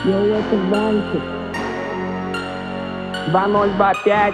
Я это банчик 2025.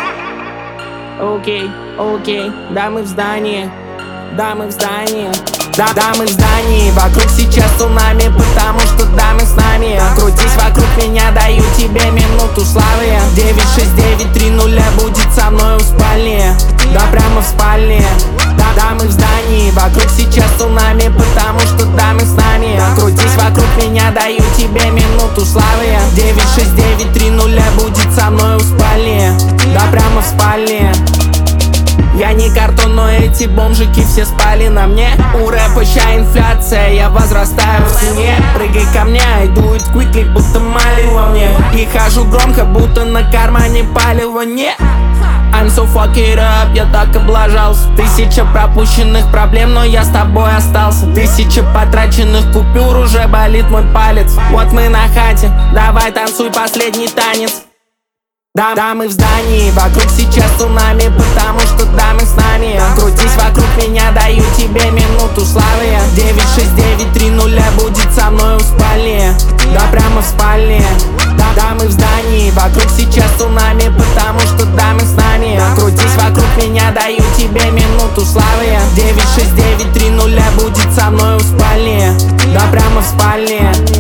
Окей, да мы в здании, да мы в здании. Да, мы в здании, вокруг сейчас цунами, потому что да, мы с нами. Крутись вокруг меня, даю тебе минуту славы. 96930 будет со мной в спальне. Да, прямо в спальне. Да, мы в здании, вокруг сейчас цунами, потому что да, мы с нами. Крутись вокруг меня, даю тебе минуту славы. 96930 будет со мной в спальне. Да, прямо в спальне. Я не картон, но эти бомжики все спали на мне. У рэпа ща инфляция, я возрастаю в цене. Прыгай ко мне, I do it quickly, будто малин во мне. И хожу громко, будто на кармане палево не. I'm so fuck it up, я так облажался. 1000 пропущенных проблем, но я с тобой остался. 1000 потраченных купюр, уже болит мой палец. Вот мы на хате, давай танцуй последний танец. Да, мы в здании, вокруг сейчас цунами, потому что да, мы с нами. Крутись вокруг меня, даю тебе минуту славы. 96930 будет со мной в спальне. Да, прямо в спальне. Да, мы в здании, вокруг сейчас цунами, потому что да, мы с нами. Крутись вокруг меня, даю тебе минуту славы. 96930 будет со мной в спальне. Да, прямо в спальне.